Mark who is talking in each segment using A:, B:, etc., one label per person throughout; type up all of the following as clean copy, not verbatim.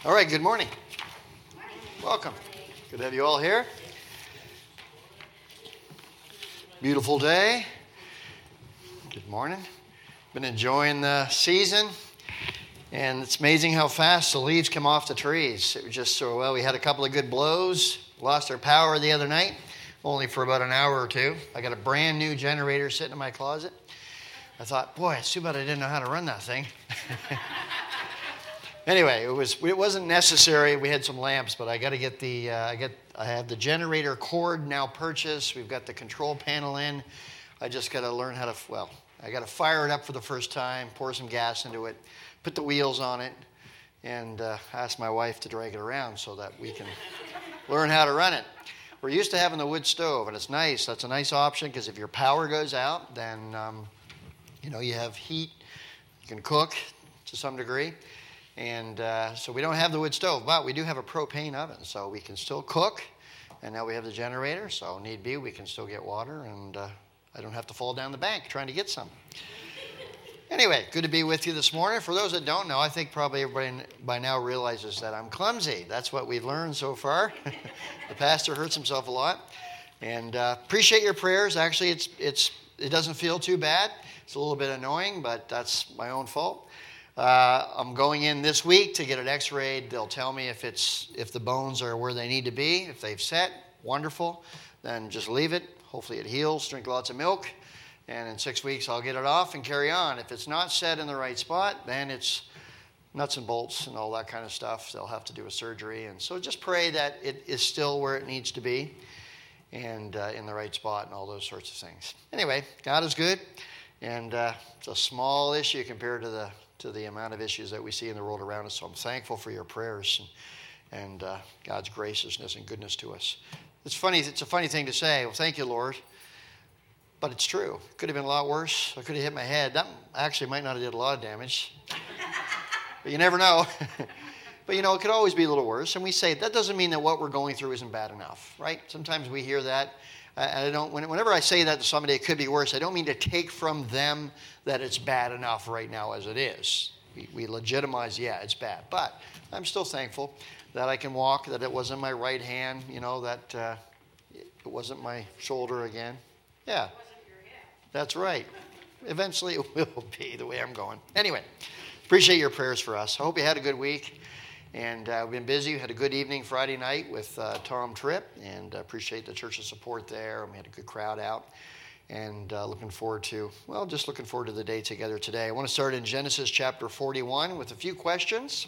A: All right, good morning. Welcome. Good to have you all here. Beautiful day. Good morning. Been enjoying the season, and it's amazing how fast the leaves come off the trees. It was just so well. We had a couple of good blows. Lost our power the other night, only for about an hour or two. I got a brand new generator sitting in my closet. I thought, boy, it's too bad I didn't know how to run that thing. Anyway, it wasn't necessary. We had some lamps, but I got to get I have the generator cord now purchased. We've got the control panel in. I just got to learn how to, I got to fire it up for the first time, pour some gas into it, put the wheels on it, and ask my wife to drag it around so that we can learn how to run it. We're used to having the wood stove, and it's nice. That's a nice option because if your power goes out, then, you have heat. You can cook to some degree. And so we don't have the wood stove, but we do have a propane oven, so we can still cook. And now we have the generator, so need be, we can still get water, and I don't have to fall down the bank trying to get some. Anyway, good to be with you this morning. For those that don't know, I think probably everybody by now realizes that I'm clumsy. That's what we've learned so far. The pastor hurts himself a lot. And appreciate your prayers. Actually, it doesn't feel too bad. It's a little bit annoying, but that's my own fault. I'm going in this week to get it x-rayed. They'll tell me if the bones are where they need to be. If they've set, wonderful. Then just leave it. Hopefully it heals. Drink lots of milk. And in 6 weeks, I'll get it off and carry on. If it's not set in the right spot, then it's nuts and bolts and all that kind of stuff. They'll have to do a surgery. And so just pray that it is still where it needs to be and in the right spot and all those sorts of things. Anyway, God is good. And it's a small issue compared to the amount of issues that we see in the world around us. So I'm thankful for your prayers and God's graciousness and goodness to us. It's funny. It's a funny thing to say. Well, thank you, Lord. But it's true. It could have been a lot worse. I could have hit my head. That actually might not have did a lot of damage. But you never know. But, it could always be a little worse. And we say that doesn't mean that what we're going through isn't bad enough, right? Sometimes we hear that. Whenever I say that to somebody, it could be worse. I don't mean to take from them that it's bad enough right now as it is. We legitimize, it's bad. But I'm still thankful that I can walk, that it wasn't my right hand, that it wasn't my shoulder again. Yeah. It wasn't your head. That's right. Eventually it will be the way I'm going. Anyway, appreciate your prayers for us. I hope you had a good week. And we've been busy. We had a good evening Friday night with Tom Tripp, and appreciate the church's support there. And we had a good crowd out, and looking forward to the day together today. I want to start in Genesis chapter 41 with a few questions.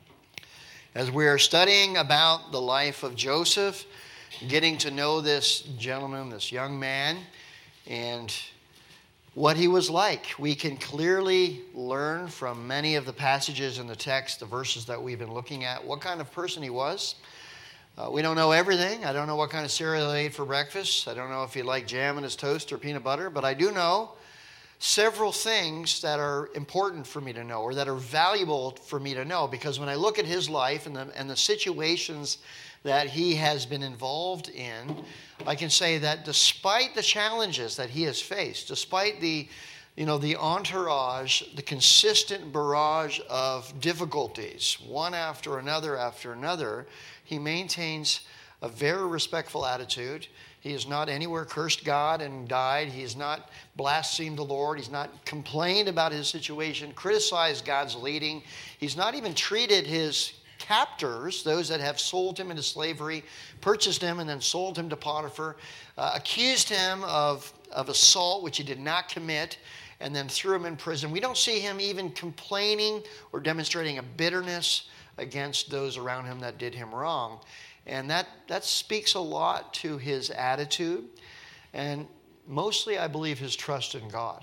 A: As we are studying about the life of Joseph, getting to know this gentleman, this young man, and what he was like. We can clearly learn from many of the passages in the text, the verses that we've been looking at, what kind of person he was. We don't know everything. I don't know what kind of cereal he ate for breakfast. I don't know if he liked jam in his toast or peanut butter, but I do know several things that are important for me to know or that are valuable for me to know, because when I look at his life and the situations that he has been involved in, I can say that despite the challenges that he has faced, despite the entourage, the consistent barrage of difficulties, one after another, he maintains a very respectful attitude. He has not anywhere cursed God and died. He has not blasphemed the Lord. He's not complained about his situation, criticized God's leading. He's not even treated his captors, those that have sold him into slavery, purchased him and then sold him to Potiphar, accused him of assault, which he did not commit, and then threw him in prison. We don't see him even complaining or demonstrating a bitterness against those around him that did him wrong. And that speaks a lot to his attitude, and mostly, I believe, his trust in God.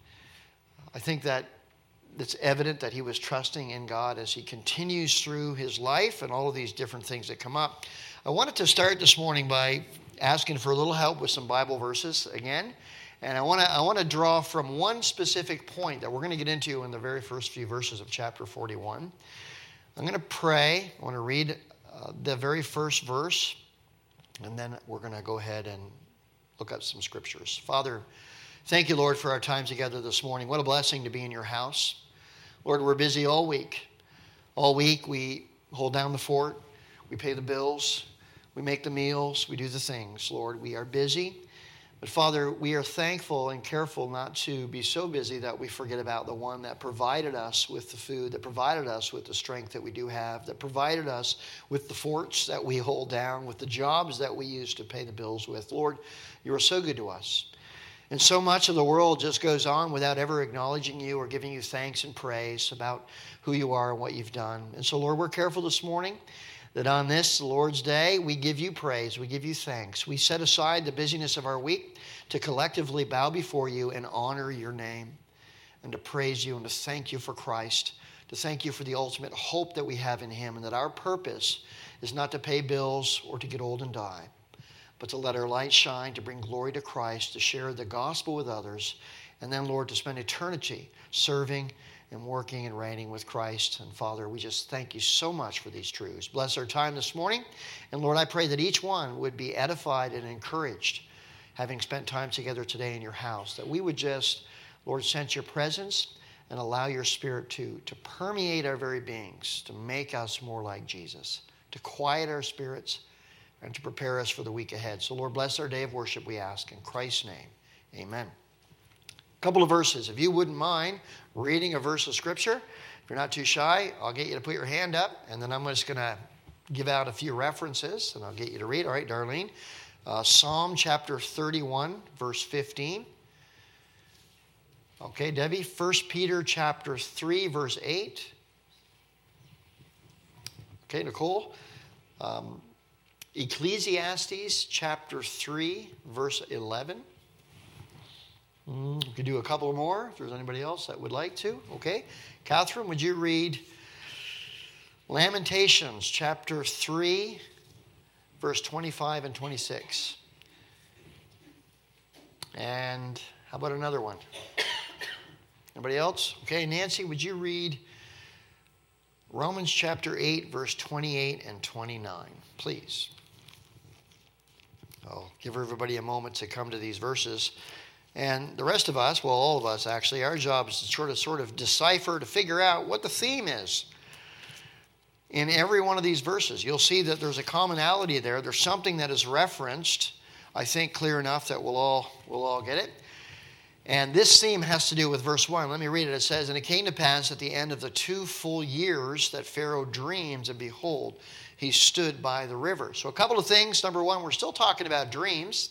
A: I think that it's evident that he was trusting in God as he continues through his life and all of these different things that come up. I wanted to start this morning by asking for a little help with some Bible verses again. And I want to draw from one specific point that we're going to get into in the very first few verses of chapter 41. I'm going to pray. I want to read the very first verse, and then we're going to go ahead and look at some scriptures. Father, thank you, Lord, for our time together this morning. What a blessing to be in your house. Lord, we're busy all week. All week we hold down the fort. We pay the bills. We make the meals. We do the things, Lord. We are busy. But Father, we are thankful and careful not to be so busy that we forget about the one that provided us with the food, that provided us with the strength that we do have, that provided us with the forts that we hold down, with the jobs that we use to pay the bills with. Lord, you are so good to us. And so much of the world just goes on without ever acknowledging you or giving you thanks and praise about who you are and what you've done. And so, Lord, we're careful this morning that on this Lord's Day, we give you praise, we give you thanks. We set aside the busyness of our week to collectively bow before you and honor your name and to praise you and to thank you for Christ, to thank you for the ultimate hope that we have in him, and that our purpose is not to pay bills or to get old and die, but to let our light shine, to bring glory to Christ, to share the gospel with others, and then, Lord, to spend eternity serving and working and reigning with Christ. And Father, we just thank you so much for these truths. Bless our time this morning. And Lord, I pray that each one would be edified and encouraged, having spent time together today in your house, that we would just, Lord, sense your presence and allow your Spirit to permeate our very beings, to make us more like Jesus, to quiet our spirits, and to prepare us for the week ahead. So Lord, bless our day of worship, we ask. In Christ's name, amen. A couple of verses. If you wouldn't mind reading a verse of Scripture, if you're not too shy, I'll get you to put your hand up, and then I'm just going to give out a few references, and I'll get you to read. All right, Darlene. Psalm chapter 31, verse 15. Okay, Debbie. 1 Peter chapter 3, verse 8. Okay, Nicole. Ecclesiastes chapter 3, verse 11. We could do a couple more if there's anybody else that would like to. Okay. Catherine, would you read Lamentations chapter 3, verse 25 and 26? And how about another one? Anybody else? Okay, Nancy, would you read Romans chapter 8, verse 28 and 29, please? I'll give everybody a moment to come to these verses. And the rest of us, well, all of us actually, our job is to sort of decipher, to figure out what the theme is in every one of these verses. You'll see that there's a commonality there. There's something that is referenced, I think, clear enough that we'll all get it. And this theme has to do with verse 1. Let me read it. It says, "And it came to pass at the end of the 2 full years that Pharaoh dreamed, and behold, he stood by the river." So a couple of things. Number one, we're still talking about dreams.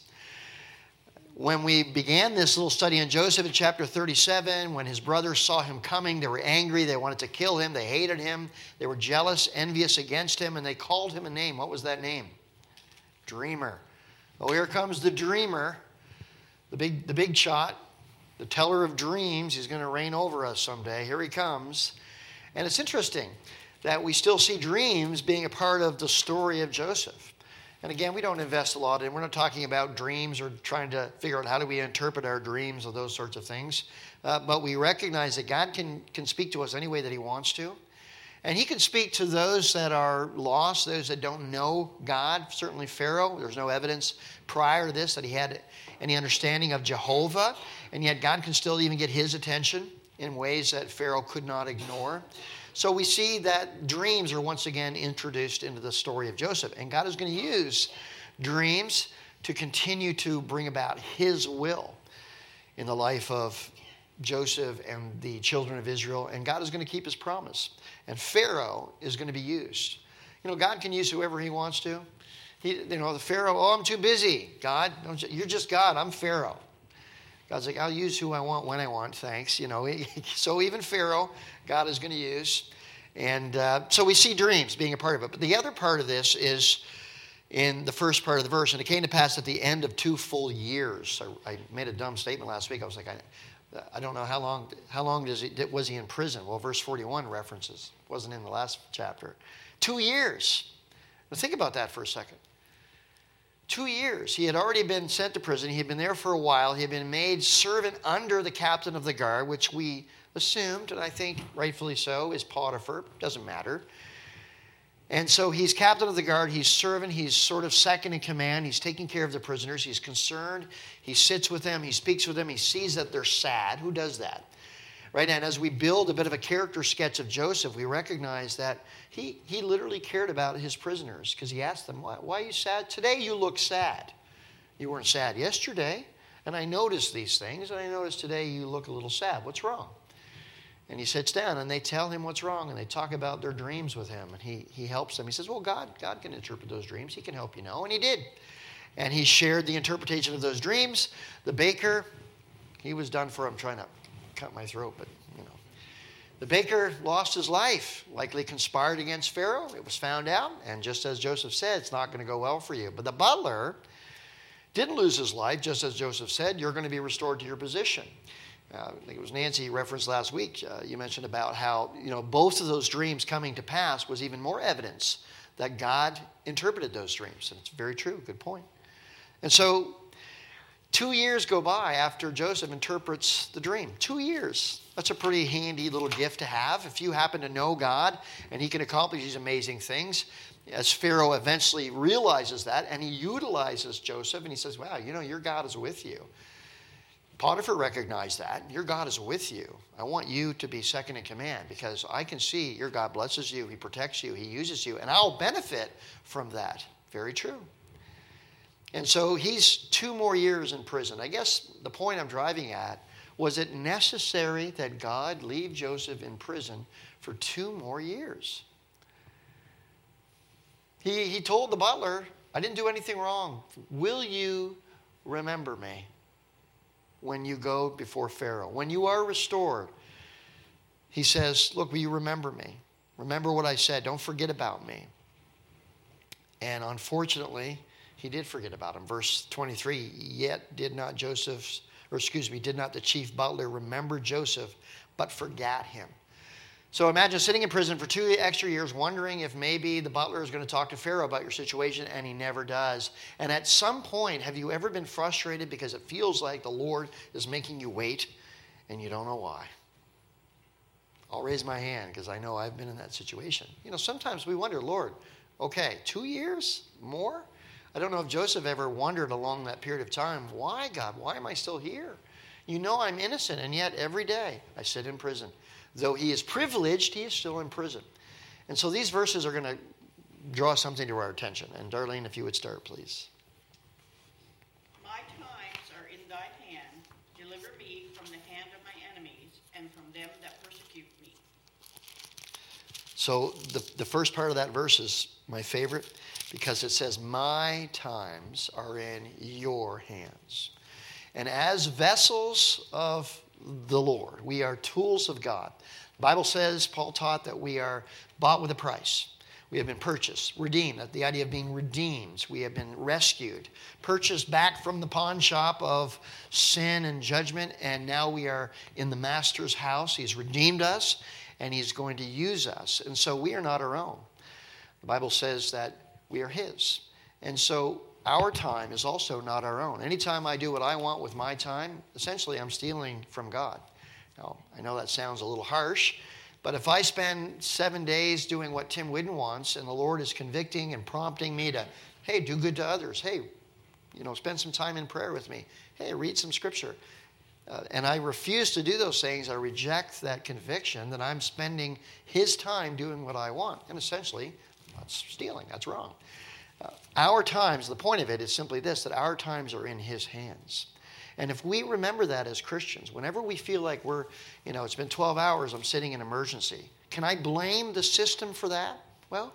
A: When we began this little study on Joseph in chapter 37, when his brothers saw him coming, they were angry. They wanted to kill him. They hated him. They were jealous, envious against him, and they called him a name. What was that name? Dreamer. Oh, here comes the dreamer, the big shot, the teller of dreams. He's going to reign over us someday. Here he comes. And it's interesting that we still see dreams being a part of the story of Joseph. And again, we don't invest a lot in. We're not talking about dreams or trying to figure out how do we interpret our dreams or those sorts of things. But we recognize that God can speak to us any way that he wants to. And he can speak to those that are lost, those that don't know God. Certainly Pharaoh, there's no evidence prior to this that he had any understanding of Jehovah. And yet God can still even get his attention in ways that Pharaoh could not ignore. So we see that dreams are once again introduced into the story of Joseph. And God is going to use dreams to continue to bring about his will in the life of Joseph and the children of Israel. And God is going to keep his promise. And Pharaoh is going to be used. You know, God can use whoever he wants to. The Pharaoh, oh, I'm too busy. God, you're just God. I'm Pharaoh. God's like, I'll use who I want when I want, thanks. You know, so even Pharaoh, God is going to use. And so we see dreams being a part of it. But the other part of this is in the first part of the verse. And it came to pass at the end of 2 full years. I made a dumb statement last week. I was like, I don't know how long was he in prison? Well, verse 41 references. It wasn't in the last chapter. 2 years. Now think about that for a second. 2 years. He had already been sent to prison. He had been there for a while. He had been made servant under the captain of the guard, which we assumed, and I think rightfully so, is Potiphar. Doesn't matter. And so he's captain of the guard. He's servant. He's sort of second in command. He's taking care of the prisoners. He's concerned. He sits with them. He speaks with them. He sees that they're sad. Who does that? right? And as we build a bit of a character sketch of Joseph, we recognize that he literally cared about his prisoners, because he asked them, why are you sad? Today you look sad. You weren't sad yesterday. And I noticed these things, and I noticed today you look a little sad. What's wrong? And he sits down, and they tell him what's wrong, and they talk about their dreams with him, and he helps them. He says, well, God can interpret those dreams. He can help you know, and he did. And he shared the interpretation of those dreams. The baker, he was done for. I'm trying to cut my throat, but, The baker lost his life, likely conspired against Pharaoh. It was found out, and just as Joseph said, it's not going to go well for you. But the butler didn't lose his life, just as Joseph said, you're going to be restored to your position. I think it was Nancy referenced last week. You mentioned about how, both of those dreams coming to pass was even more evidence that God interpreted those dreams. And it's very true. Good point. And so 2 years go by after Joseph interprets the dream. 2 years. That's a pretty handy little gift to have. If you happen to know God and he can accomplish these amazing things, as Pharaoh eventually realizes that, and he utilizes Joseph, and he says, wow, your God is with you. Potiphar recognized that. Your God is with you. I want you to be second in command, because I can see your God blesses you, he protects you, he uses you, and I'll benefit from that. Very true. And so he's 2 more years in prison. I guess the point I'm driving at, was it necessary that God leave Joseph in prison for 2 more years? He told the butler, I didn't do anything wrong. Will you remember me when you go before Pharaoh? When you are restored, he says, look, will you remember me? Remember what I said. Don't forget about me. And unfortunately, he did forget about him. Verse 23, yet did not the chief butler remember Joseph, but forgot him. So imagine sitting in prison for 2 extra years, wondering if maybe the butler is going to talk to Pharaoh about your situation, and he never does. And at some point, have you ever been frustrated because it feels like the Lord is making you wait, and you don't know why? I'll raise my hand because I know I've been in that situation. Sometimes we wonder, Lord, okay, 2 years more? I don't know if Joseph ever wondered along that period of time, why, God? Why am I still here? I'm innocent, and yet every day I sit in prison. Though he is privileged, he is still in prison. And so these verses are going to draw something to our attention. And Darlene, if you would start, please.
B: My times are in thy hand. Deliver me from the hand of my enemies and from them that persecute me.
A: So the first part of that verse is my favorite, because it says, my times are in your hands. And as vessels of the Lord, we are tools of God. The Bible says, Paul taught, that we are bought with a price. We have been purchased, redeemed. The idea of being redeemed. We have been rescued, purchased back from the pawn shop of sin and judgment, and now we are in the Master's house. He's redeemed us, and he's going to use us. And so we are not our own. The Bible says that we are his. And so our time is also not our own. Anytime I do what I want with my time, essentially I'm stealing from God. Now, I know that sounds a little harsh, but if I spend 7 days doing what Tim Whidden wants, and the Lord is convicting and prompting me to, hey, do good to others. Hey, spend some time in prayer with me. Hey, read some scripture. And I refuse to do those things. I reject that conviction that I'm spending his time doing what I want. And essentially, that's stealing. That's wrong. Our times, the point of it is simply this, that our times are in his hands. And if we remember that as Christians, whenever we feel like we're, it's been 12 hours, I'm sitting in emergency, can I blame the system for that? Well,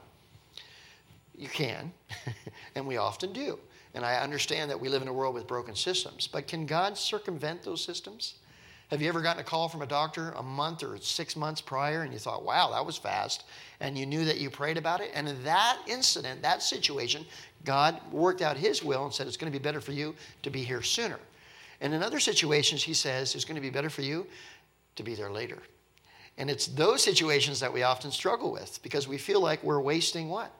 A: you can, and we often do. And I understand that we live in a world with broken systems, but can God circumvent those systems? Have you ever gotten a call from a doctor a month or 6 months prior and you thought, wow, that was fast, and you knew that you prayed about it? And in that incident, that situation, God worked out his will and said, it's going to be better for you to be here sooner. And in other situations, he says, it's going to be better for you to be there later. And it's those situations that we often struggle with, because we feel like we're wasting what?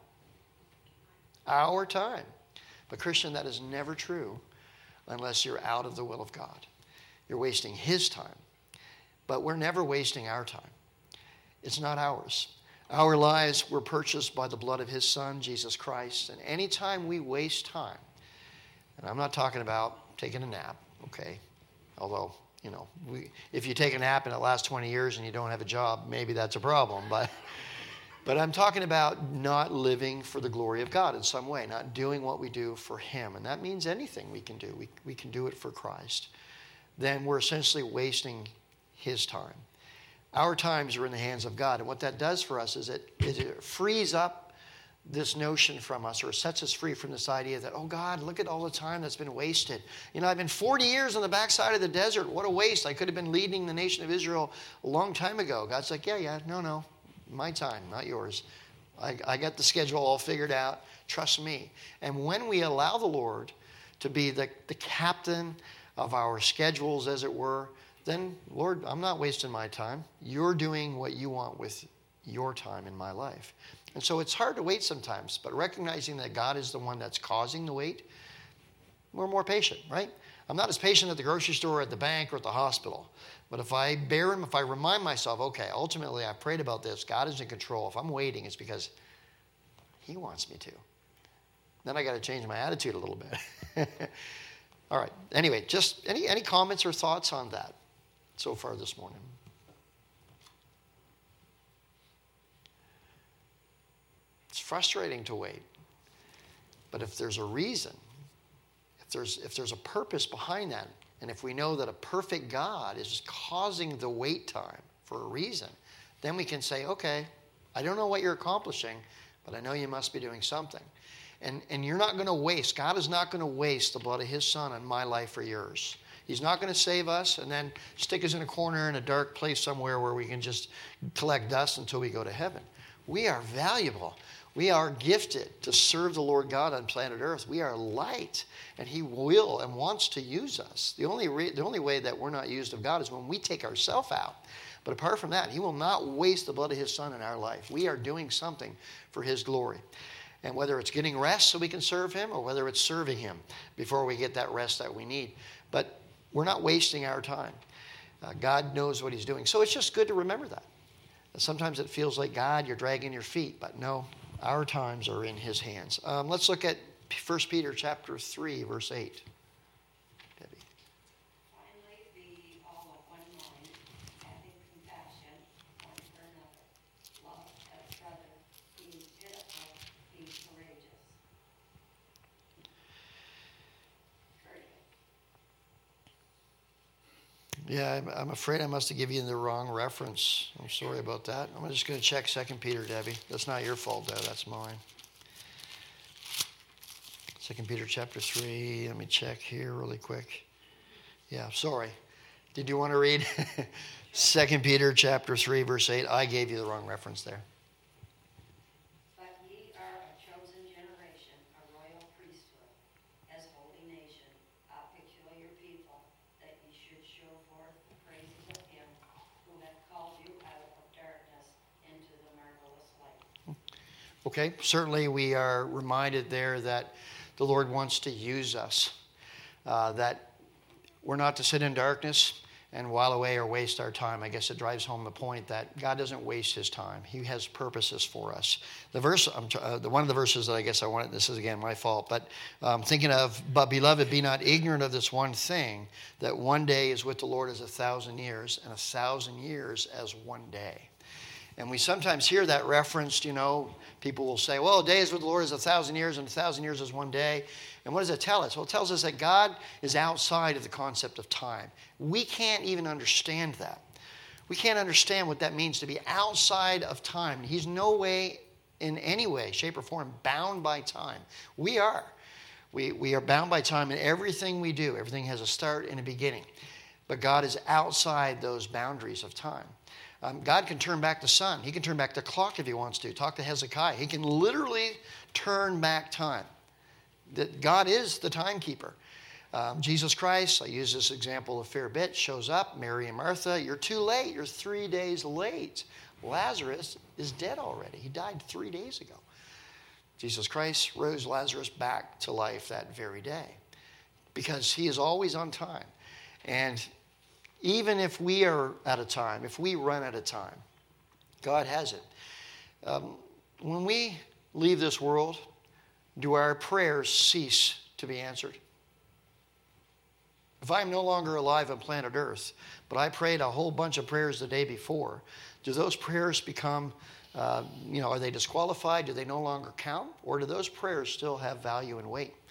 A: Our time. But Christian, that is never true unless you're out of the will of God. You're wasting his time. But we're never wasting our time. It's not ours. Our lives were purchased by the blood of his Son, Jesus Christ. And anytime we waste time, and I'm not talking about taking a nap, okay? Although if you take a nap and it lasts 20 years and you don't have a job, maybe that's a problem. But I'm talking about not living for the glory of God in some way, not doing what we do for him. And that means anything we can do. We can do it for Christ. Then we're essentially wasting his time. Our times are in the hands of God. And what that does for us is it frees up this notion from us, or sets us free from this idea that, oh God, look at all the time that's been wasted. I've been 40 years on the backside of the desert. What a waste. I could have been leading the nation of Israel a long time ago. God's like, no. My time, not yours. I got the schedule all figured out. Trust me. And when we allow the Lord to be the captain of our schedules, as it were, then, Lord, I'm not wasting my time. You're doing what you want with your time in my life. And so it's hard to wait sometimes, but recognizing that God is the one that's causing the wait, we're more patient, right? I'm not as patient at the grocery store, at the bank, or at the hospital. But if I remind myself, okay, ultimately I prayed about this, God is in control. If I'm waiting, it's because he wants me to. Then I got to change my attitude a little bit. All right. Anyway, just any comments or thoughts on that so far this morning? It's frustrating to wait. But if there's a reason, if there's a purpose behind that, and if we know that a perfect God is causing the wait time for a reason, then we can say, okay, I don't know what you're accomplishing, but I know you must be doing something. And you're not going to waste, God is not going to waste the blood of his son on my life or yours. He's not going to save us and then stick us in a corner in a dark place somewhere where we can just collect dust until we go to heaven. We are valuable. We are gifted to serve the Lord God on planet Earth. We are light, and he will and wants to use us. The only way that we're not used of God is when we take ourselves out. But apart from that, he will not waste the blood of his son in our life. We are doing something for his glory. And whether it's getting rest so we can serve him, or whether it's serving him before we get that rest that we need. But we're not wasting our time. God knows what he's doing. So it's just good to remember that. Sometimes it feels like, God, you're dragging your feet. But no, our times are in his hands. Let's look at 1 Peter chapter 3, verse 8. Debbie.
C: Finally, be all of one mind, having compassion one for another. Love as brother, being pitiful, being courageous.
A: Yeah, I'm afraid I must have given you the wrong reference. I'm sorry about that. I'm just going to check 2 Peter, Debbie. That's not your fault, though. That's mine. 2 Peter chapter 3. Let me check here really quick. Yeah, sorry. Did you want to read 2 Peter chapter 3, verse 8? I gave you the wrong reference there.
C: But ye are a chosen generation, a royal priesthood, as holy nation, a peculiar people, that ye should show forth the praises of him who hath called you out of darkness into the marvelous light.
A: Okay, certainly we are reminded there that the Lord wants to use us, that we're not to sit in darkness and while away or waste our time. I guess it drives home the point that God doesn't waste his time. He has purposes for us. The verse, one of the verses that I guess I wanted, this is again my fault, but thinking of, but beloved, be not ignorant of this one thing, that one day is with the Lord as 1,000 years, and 1,000 years as one day. And we sometimes hear that referenced, people will say, well, a day is with the Lord is 1,000 years, and 1,000 years is one day. And what does it tell us? Well, it tells us that God is outside of the concept of time. We can't even understand that. We can't understand what that means to be outside of time. He's no way, in any way, shape, or form, bound by time. We are. We are bound by time in everything we do. Everything has a start and a beginning. But God is outside those boundaries of time. God can turn back the sun. He can turn back the clock if he wants to. Talk to Hezekiah. He can literally turn back time. That God is the timekeeper. Jesus Christ, I use this example a fair bit, shows up. Mary and Martha, you're too late. You're 3 days late. Lazarus is dead already. He died 3 days ago. Jesus Christ rose Lazarus back to life that very day because he is always on time. And even if we are out of time, if we run out of time, God has it. When we leave this world, do our prayers cease to be answered? If I'm no longer alive on planet Earth, but I prayed a whole bunch of prayers the day before, do those prayers become, are they disqualified? Do they no longer count? Or do those prayers still have value and weight?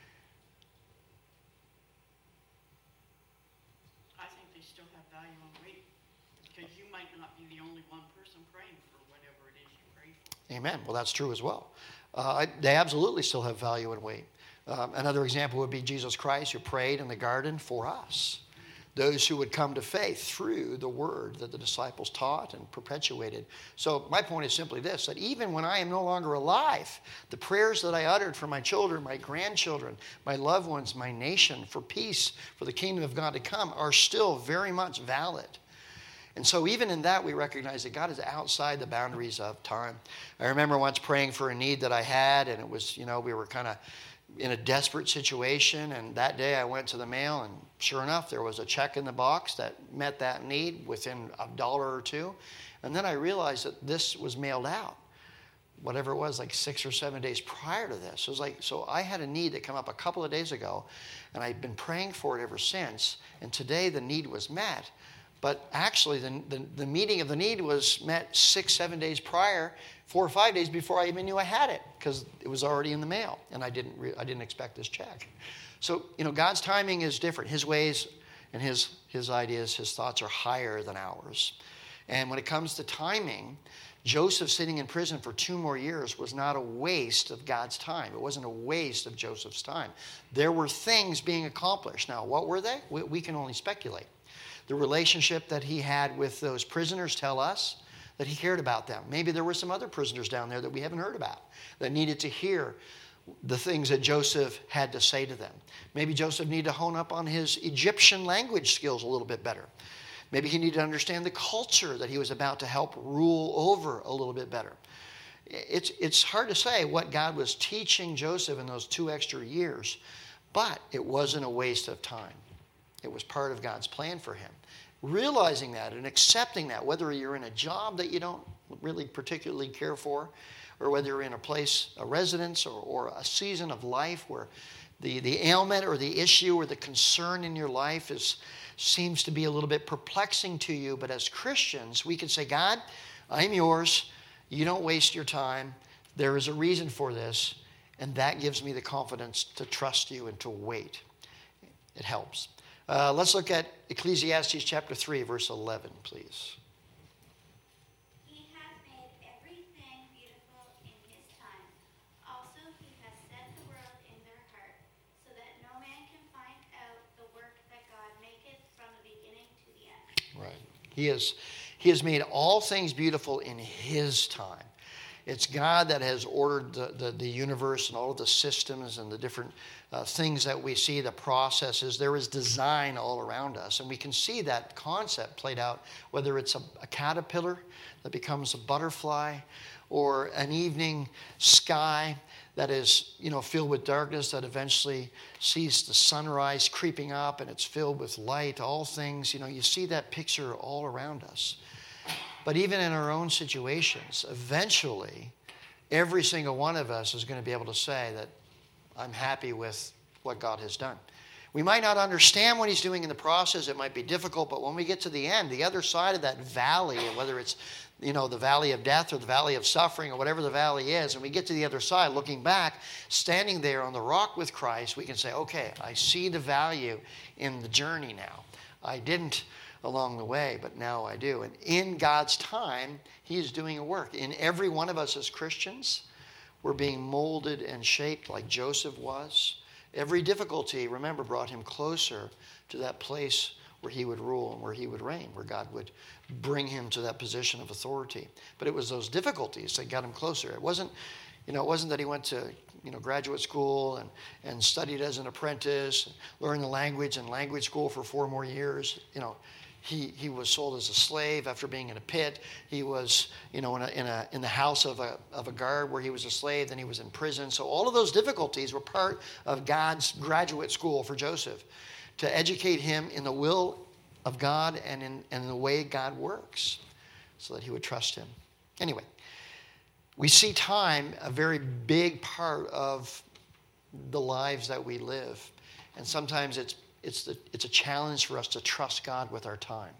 B: I think they still have value and weight, because you might not be the only one person praying for whatever it is you pray for.
A: Amen. Well, that's true as well. They absolutely still have value and weight. Another example would be Jesus Christ, who prayed in the garden for us, those who would come to faith through the word that the disciples taught and perpetuated. So my point is simply this, that even when I am no longer alive, the prayers that I uttered for my children, my grandchildren, my loved ones, my nation, for peace, for the kingdom of God to come, are still very much valid. And so even in that, we recognize that God is outside the boundaries of time. I remember once praying for a need that I had, and it was, we were kind of in a desperate situation, and that day I went to the mail, and sure enough, there was a check in the box that met that need within $1 or $2. And then I realized that this was mailed out, whatever it was, like 6 or 7 days prior to this. It was like, so I had a need that came up a couple of days ago, and I've been praying for it ever since, and today the need was met. But actually, the meeting of the need was met 6, 7 days prior, 4 or 5 days before I even knew I had it, because it was already in the mail, and I didn't expect this check. So, God's timing is different. His ways and his ideas, his thoughts are higher than ours. And when it comes to timing, Joseph sitting in prison for 2 more years was not a waste of God's time. It wasn't a waste of Joseph's time. There were things being accomplished. Now, what were they? We can only speculate. The relationship that he had with those prisoners tell us that he cared about them. Maybe there were some other prisoners down there that we haven't heard about that needed to hear the things that Joseph had to say to them. Maybe Joseph needed to hone up on his Egyptian language skills a little bit better. Maybe he needed to understand the culture that he was about to help rule over a little bit better. It's hard to say what God was teaching Joseph in those 2 extra years, but it wasn't a waste of time. It was part of God's plan for him. Realizing that and accepting that, whether you're in a job that you don't really particularly care for, or whether you're in a place, a residence, or a season of life where the ailment or the issue or the concern in your life seems to be a little bit perplexing to you. But as Christians, we can say, God, I'm yours. You don't waste your time. There is a reason for this. And that gives me the confidence to trust you and to wait. It helps. Let's look at Ecclesiastes chapter 3, verse 11, please.
D: He has made everything beautiful in his time. Also, he has set the world in their heart, so that no man can find out the work that God maketh from the beginning to the end.
A: Right. He has made all things beautiful in his time. It's God that has ordered the universe and all of the systems and the different things that we see, the processes. There is design all around us. And we can see that concept played out, whether it's a caterpillar that becomes a butterfly, or an evening sky that is, filled with darkness that eventually sees the sunrise creeping up and it's filled with light. All things, you see that picture all around us. But even in our own situations, eventually, every single one of us is going to be able to say that I'm happy with what God has done. We might not understand what he's doing in the process. It might be difficult, but when we get to the end, the other side of that valley, whether it's, the valley of death or the valley of suffering or whatever the valley is, and we get to the other side, looking back, standing there on the rock with Christ, we can say, okay, I see the value in the journey now. I didn't along the way, but now I do. And in God's time, he is doing a work. In every one of us as Christians, we're being molded and shaped like Joseph was. Every difficulty, remember, brought him closer to that place where he would rule and where he would reign, where God would bring him to that position of authority. But it was those difficulties that got him closer. It wasn't that he went to graduate school and studied as an apprentice, learned the language in language school for 4 more years. He was sold as a slave after being in a pit. He was, in the house of a guard where he was a slave. Then he was in prison. So all of those difficulties were part of God's graduate school for Joseph, to educate him in the will of God and in the way God works, so that he would trust him. Anyway, we see time a very big part of the lives that we live, and sometimes it's a challenge for us to trust God with our time.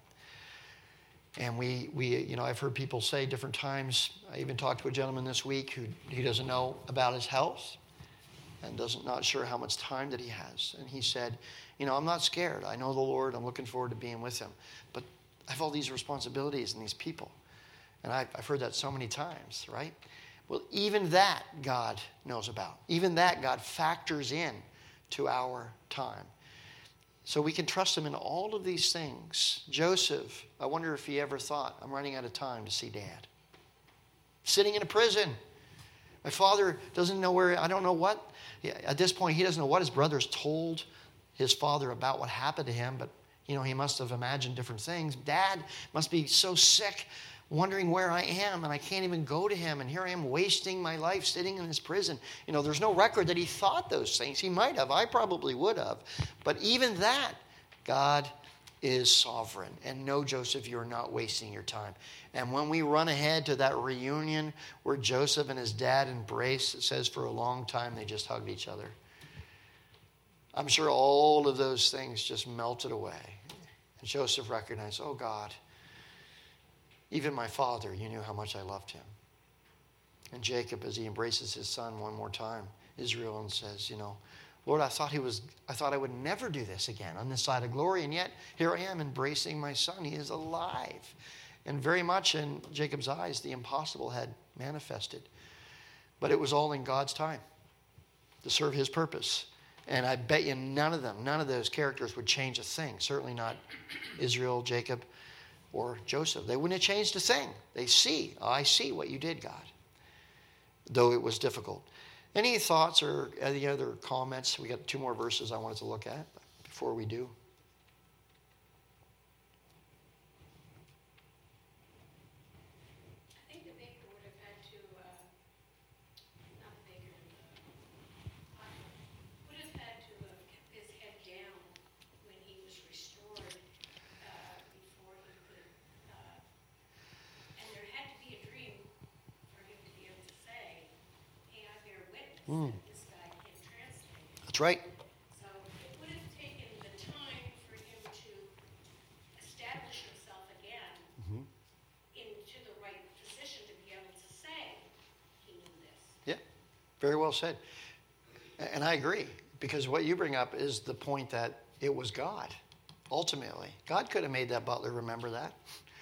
A: And I've heard people say different times. I even talked to a gentleman this week who he doesn't know about his health and not sure how much time that he has. And he said, I'm not scared. I know the Lord. I'm looking forward to being with him. But I have all these responsibilities and these people. And I've heard that so many times, right? Well, even that God knows about. Even that God factors in to our time. So we can trust him in all of these things. Joseph, I wonder if he ever thought, I'm running out of time to see Dad. Sitting in a prison. My father doesn't know where, I don't know what. At this point, he doesn't know what his brothers told his father about what happened to him, but he must have imagined different things. Dad must be so sick, wondering where I am, and I can't even go to him, and here I am wasting my life sitting in this prison. There's no record that he thought those things. He might have. I probably would have. But even that, God is sovereign. And no, Joseph, you're not wasting your time. And when we run ahead to that reunion where Joseph and his dad embrace, it says for a long time they just hugged each other. I'm sure all of those things just melted away. And Joseph recognized, oh God, even my father, you knew how much I loved him. And Jacob, as he embraces his son one more time, Israel, and says, Lord, I thought I would never do this again on this side of glory, and yet here I am embracing my son. He is alive. And very much in Jacob's eyes, the impossible had manifested. But it was all in God's time to serve his purpose. And I bet you none of those characters would change a thing. Certainly not Israel, Jacob, or Joseph. They wouldn't have changed a thing. I see what you did, God. Though it was difficult. Any thoughts or any other comments? We got 2 more verses I wanted to look at before we do.
E: I think the baker would have had to, not the baker, would have had to have kept his head down when he was restored before he could, and there had to be a dream for him to be able to say, hey, I bear witness that this guy can translate.
A: That's right.
E: So it would have taken the time for him to establish himself again into the right position to be able to say he knew this.
A: Yeah, very well said. And I agree, because what you bring up is the point that it was God, ultimately. God could have made that butler remember that.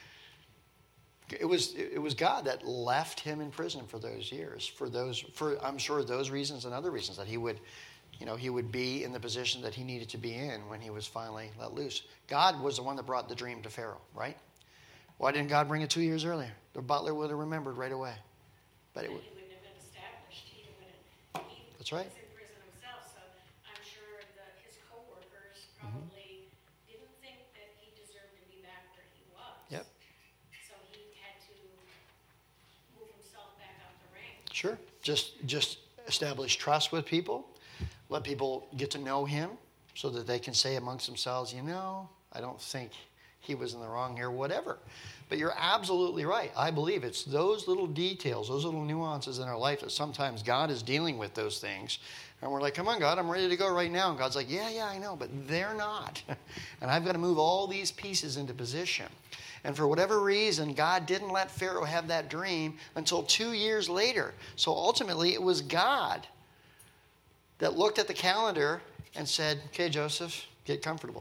A: It was God that left him in prison for those years, for I'm sure those reasons and other reasons, that he would be in the position that he needed to be in when he was finally let loose. God was the one that brought the dream to Pharaoh, right? Why didn't God bring it 2 years earlier? The butler would have remembered right away. But
E: He wouldn't have been established. He
A: That's right.
E: was in prison himself, so I'm sure that his co-workers probably didn't think that he deserved to be back where he was.
A: Yep.
E: So he had to move himself back up the ranks.
A: Sure. Just establish trust with people. Let people get to know him so that they can say amongst themselves, I don't think he was in the wrong here, whatever. But you're absolutely right. I believe it's those little details, those little nuances in our life that sometimes God is dealing with those things. And we're like, come on, God, I'm ready to go right now. And God's like, yeah, I know, but they're not. And I've got to move all these pieces into position. And for whatever reason, God didn't let Pharaoh have that dream until 2 years later. So ultimately, it was God that looked at the calendar and said, okay, Joseph, get comfortable.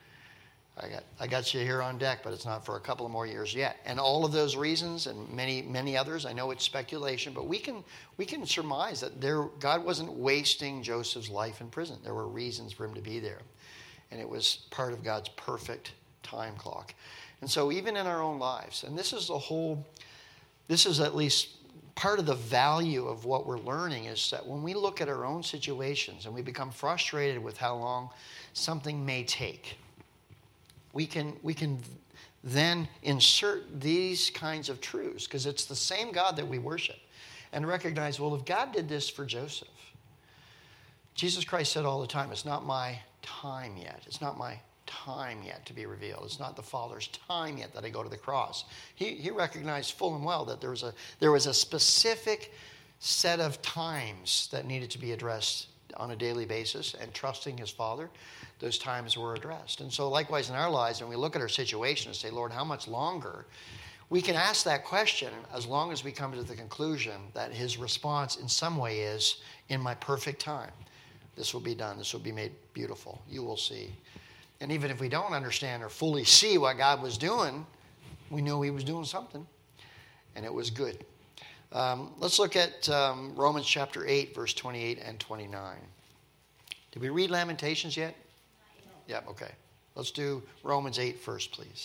A: I got you here on deck, but it's not for a couple of more years yet. And all of those reasons and many others, I know it's speculation, but we can surmise that God wasn't wasting Joseph's life in prison. There were reasons for him to be there. And it was part of God's perfect time clock. And so even in our own lives, and this is at least part of the value of what we're learning, is that when we look at our own situations and we become frustrated with how long something may take, we can then insert these kinds of truths, because it's the same God that we worship, and recognize, well, if God did this for Joseph, Jesus Christ said all the time, it's not my time yet. It's not my time yet to be revealed. It's not the Father's time yet that I go to the cross. He recognized full and well that there was a specific set of times that needed to be addressed on a daily basis and trusting his Father, those times were addressed. And so likewise in our lives, when we look at our situation and say, Lord, how much longer? We can ask that question as long as we come to the conclusion that his response in some way is, in my perfect time, this will be done. This will be made beautiful. You will see. And even if we don't understand or fully see what God was doing, we knew he was doing something, and it was good. Let's look at Romans chapter 8, verse 28 and 29. Did we read Lamentations yet? Yeah, okay. Let's do Romans 8 first, please.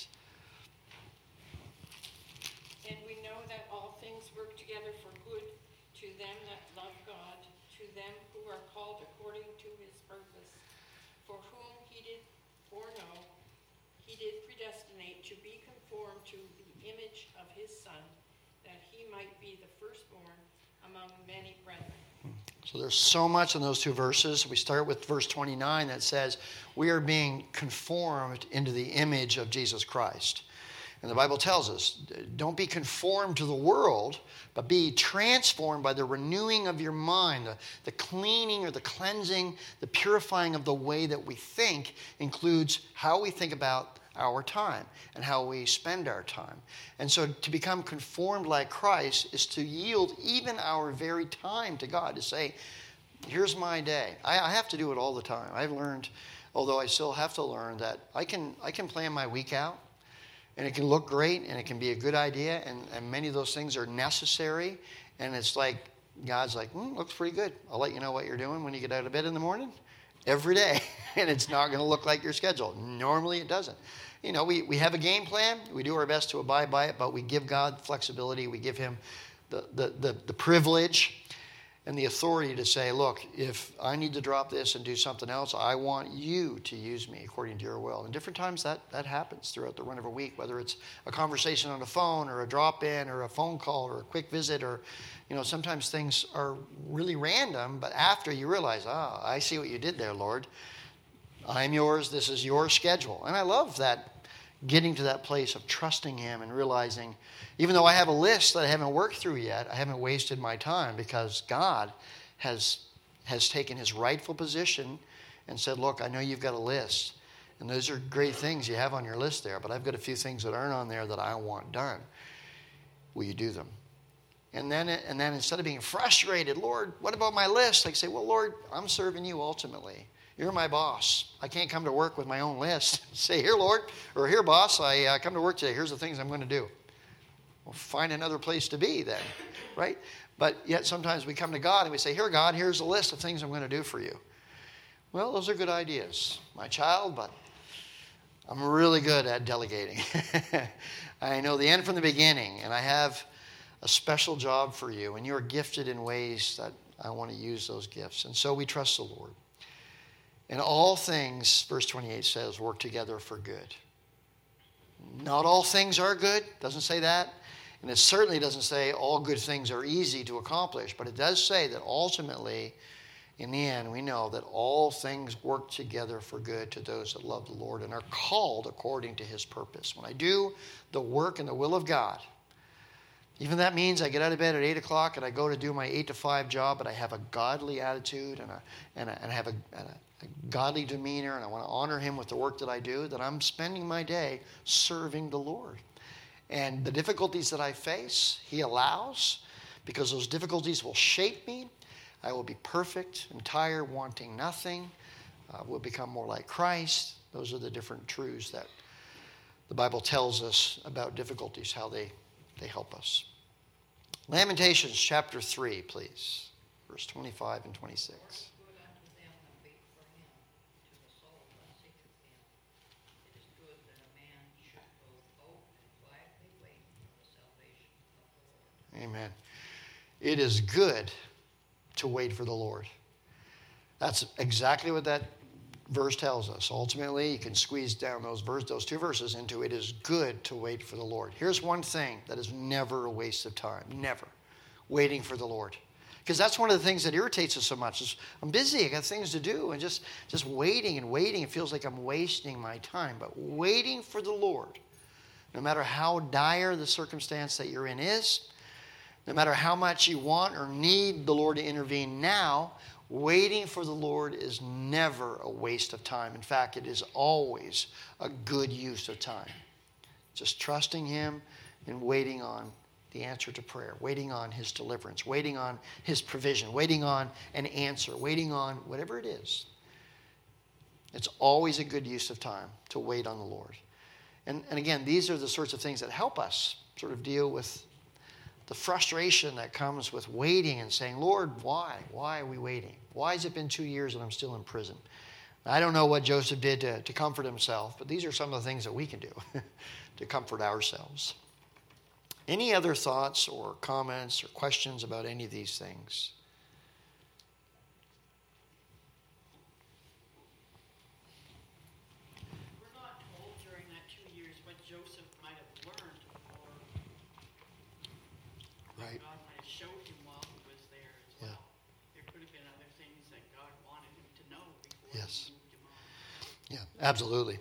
F: And we know that all things work together for good to them that love God, to them who are called according to his purpose, for whom he did foreknow, he did predestinate to be conformed to the image of his Son, that he might be the firstborn among many brethren.
A: So there's so much in those two verses. We start with verse 29 that says, we are being conformed into the image of Jesus Christ. And the Bible tells us, don't be conformed to the world, but be transformed by the renewing of your mind, the cleaning or the cleansing, the purifying of the way that we think includes how we think about our time and how we spend our time. And so to become conformed like Christ is to yield even our very time to God, to say, here's my day. I have to do it all the time. I've learned, although I still have to learn, that I can plan my week out, and it can look great, and it can be a good idea, and many of those things are necessary, and it's like, God's like, looks pretty good. I'll let you know what you're doing when you get out of bed in the morning, every day, and it's not going to look like your schedule. Normally it doesn't. You know, we have a game plan. We do our best to abide by it, but we give God flexibility. We give him the privilege and the authority to say, look, if I need to drop this and do something else, I want you to use me according to your will. And different times that happens throughout the run of a week, whether it's a conversation on the phone or a drop-in or a phone call or a quick visit, or, sometimes things are really random, but after you realize, I see what you did there, Lord. I'm yours. This is your schedule. And I love that, getting to that place of trusting him and realizing, even though I have a list that I haven't worked through yet, I haven't wasted my time, because God has taken his rightful position and said, look, I know you've got a list, and those are great things you have on your list there, but I've got a few things that aren't on there that I want done. Will you do them? And then instead of being frustrated, Lord, what about my list? I say, well, Lord, I'm serving you ultimately. You're my boss. I can't come to work with my own list. Say, here, Lord, or here, boss, I come to work today. Here's the things I'm going to do. Well, find another place to be then, right? But yet sometimes we come to God and we say, here, God, here's a list of things I'm going to do for you. Well, those are good ideas, my child, but I'm really good at delegating. I know the end from the beginning, and I have a special job for you, and you're gifted in ways that I want to use those gifts. And so we trust the Lord. And all things, verse 28 says, work together for good. Not all things are good. Doesn't say that. And it certainly doesn't say all good things are easy to accomplish. But it does say that ultimately, in the end, we know that all things work together for good to those that love the Lord and are called according to his purpose. When I do the work and the will of God, even that means I get out of bed at 8 o'clock and I go to do my 8 to 5 job, but I have a godly attitude and I have a godly demeanor, and I want to honor him with the work that I do, that I'm spending my day serving the Lord. And the difficulties that I face, he allows, because those difficulties will shape me. I will be perfect, entire, wanting nothing. Will become more like Christ. Those are the different truths that the Bible tells us about difficulties, how they help us. Lamentations chapter 3, please. Verse 25 and 26. Amen. It is good to wait for the Lord. That's exactly what that verse tells us. Ultimately, you can squeeze down those two verses into it is good to wait for the Lord. Here's one thing that is never a waste of time. Never. Waiting for the Lord. Because that's one of the things that irritates us so much. Is I'm busy, I got things to do, and just waiting and waiting, it feels like I'm wasting my time. But waiting for the Lord, no matter how dire the circumstance that you're in is, no matter how much you want or need the Lord to intervene now, Waiting for the Lord is never a waste of time. In fact, it is always a good use of time. Just trusting Him and waiting on the answer to prayer, waiting on His deliverance, waiting on His provision, waiting on an answer, waiting on whatever it is. It's always a good use of time to wait on the Lord. And again, these are the sorts of things that help us sort of deal with the frustration that comes with waiting and saying, Lord, why? Why are we waiting? Why has it been 2 years and I'm still in prison? I don't know what Joseph did to comfort himself, but these are some of the things that we can do to comfort ourselves. Any other thoughts or comments or questions about any of these things?
B: We're not told during that 2 years what Joseph might have learned, or what
A: Right.
B: God might have showed him while he was there as
A: Yeah.
B: well. There could have been other things that God wanted him to know before
A: Yes.
B: he moved him on.
A: Yeah, absolutely.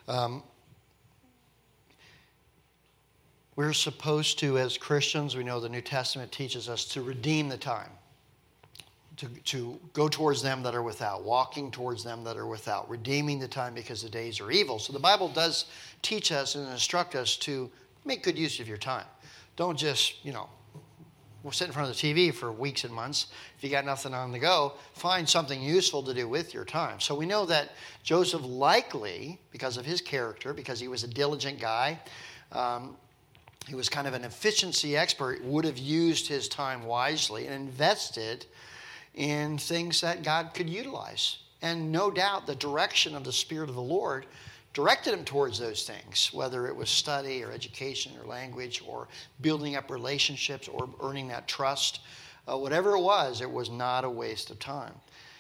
A: We're supposed to, as Christians, we know the New Testament teaches us to redeem the time, to go towards them that are without, walking towards them that are without, redeeming the time because the days are evil. So the Bible does teach us and instruct us to make good use of your time. Don't just, we'll sit in front of the TV for weeks and months. If you got nothing on the go, find something useful to do with your time. So we know that Joseph likely, because of his character, because he was a diligent guy, he was kind of an efficiency expert, would have used his time wisely and invested in things that God could utilize. And no doubt the direction of the Spirit of the Lord directed him towards those things, whether it was study or education or language or building up relationships or earning that trust. Whatever it was not a waste of time.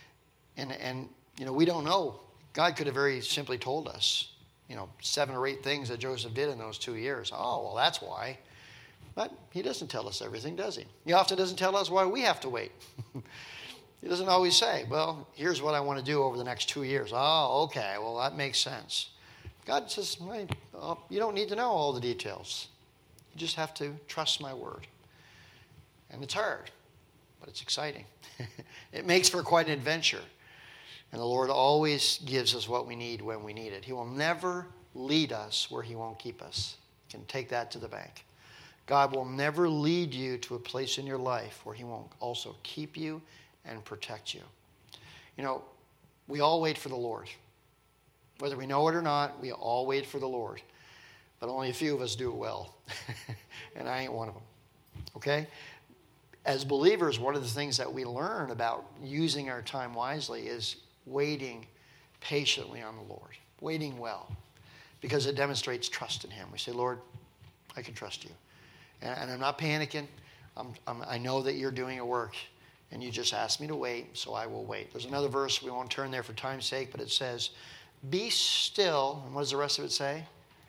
A: And we don't know. God could have very simply told us, 7 or 8 things that Joseph did in those 2 years. Oh, well, that's why. But he doesn't tell us everything, does he? He often doesn't tell us why we have to wait. He doesn't always say, well, here's what I want to do over the next 2 years. Oh, okay, well, that makes sense. God says, you don't need to know all the details. You just have to trust my word. And it's hard, but it's exciting. It makes for quite an adventure. And the Lord always gives us what we need when we need it. He will never lead us where He won't keep us. You can take that to the bank. God will never lead you to a place in your life where He won't also keep you and protect you. We all wait for the Lord. Whether we know it or not, we all wait for the Lord. But only a few of us do it well. And I ain't one of them. Okay? As believers, one of the things that we learn about using our time wisely is waiting patiently on the Lord, waiting well, because it demonstrates trust in Him. We say, Lord, I can trust you. And I'm not panicking. I know that you're doing a work, and you just asked me to wait, so I will wait. There's another verse, we won't turn there for time's sake, but it says, be still, and what does the rest of it say?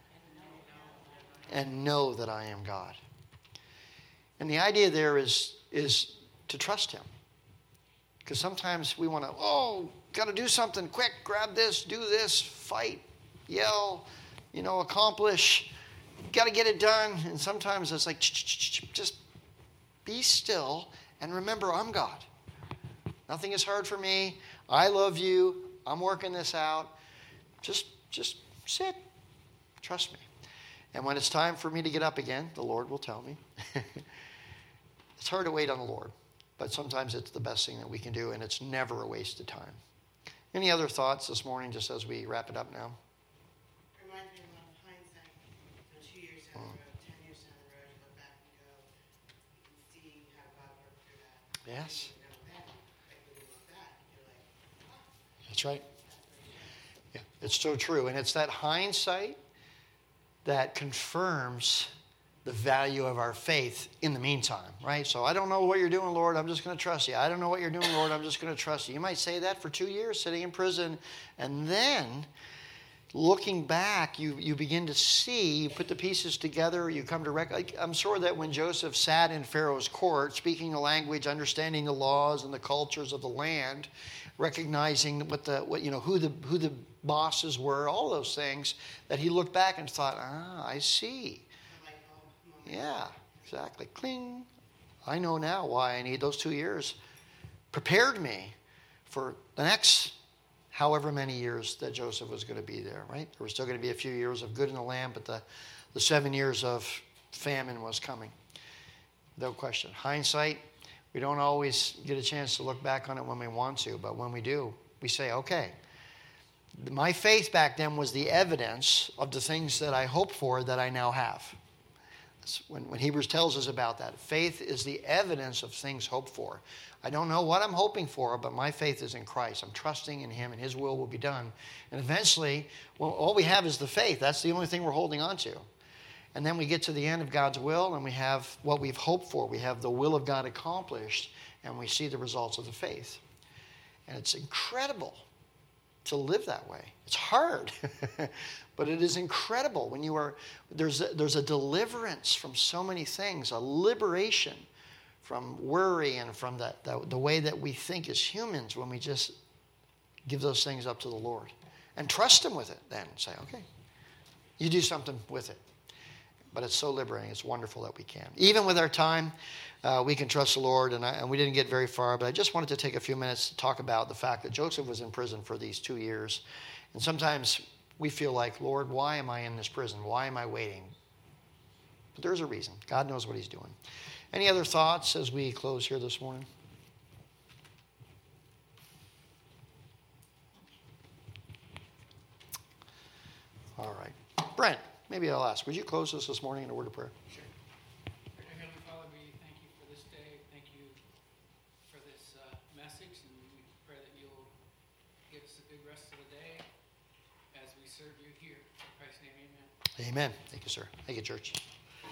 A: And know that I am God. And the idea there is to trust Him. Because sometimes we want to, got to do something quick, grab this, do this, fight, yell, accomplish, got to get it done. And sometimes it's like, just be still and remember I'm God. Nothing is hard for me. I love you. I'm working this out. Just sit. Trust me. And when it's time for me to get up again, the Lord will tell me. It's hard to wait on the Lord, but sometimes it's the best thing that we can do, and it's never a waste of time. Any other thoughts this morning, just as we wrap it up now?
G: Reminds me of hindsight. 2 years down the road, 10 years down the road, you look back and go, you can see how God worked through that.
A: Yes.
G: You know, then, like when you look back, you're like,
A: That's right. Yeah, it's so true. And it's that hindsight that confirms the value of our faith in the meantime, right? So I don't know what you're doing, Lord. I'm just going to trust you. I don't know what you're doing, Lord. I'm just going to trust you. You might say that for 2 years sitting in prison. And then looking back, you begin to see, you put the pieces together, you come to I'm sure that when Joseph sat in Pharaoh's court, speaking the language, understanding the laws and the cultures of the land, recognizing who the bosses were, all those things, that he looked back and thought, I see. Yeah, exactly. Cling. I know now why I need those 2 years. Prepared me for the next however many years that Joseph was going to be there, right? There was still going to be a few years of good in the land, but the 7 years of famine was coming. No question. Hindsight, we don't always get a chance to look back on it when we want to, but when we do, we say, okay, my faith back then was the evidence of the things that I hoped for that I now have. That's when Hebrews tells us about that. Faith is the evidence of things hoped for. I don't know what I'm hoping for, but my faith is in Christ. I'm trusting in Him, and His will be done. And eventually, well, all we have is the faith. That's the only thing we're holding on to. And then we get to the end of God's will, and we have what we've hoped for. We have the will of God accomplished, and we see the results of the faith. And it's incredible to live that way. It's hard, but it is incredible when there's a deliverance from so many things, a liberation from worry and from the way that we think as humans when we just give those things up to the Lord and trust Him with it then. Say, okay, you do something with it. But it's so liberating. It's wonderful that we can. Even with our time, we can trust the Lord, and we didn't get very far, but I just wanted to take a few minutes to talk about the fact that Joseph was in prison for these 2 years. And sometimes we feel like, Lord, why am I in this prison? Why am I waiting? But there's a reason. God knows what He's doing. Any other thoughts as we close here this morning? All right. Brent, maybe I'll ask. Would you close us this morning in a word of prayer?
H: Sure. Dear Heavenly Father, we thank you for this day. Thank you for this message, and we pray that you'll give us a good rest of the day as we serve you here. In Christ's name, amen.
A: Amen. Thank you, sir. Thank you, church.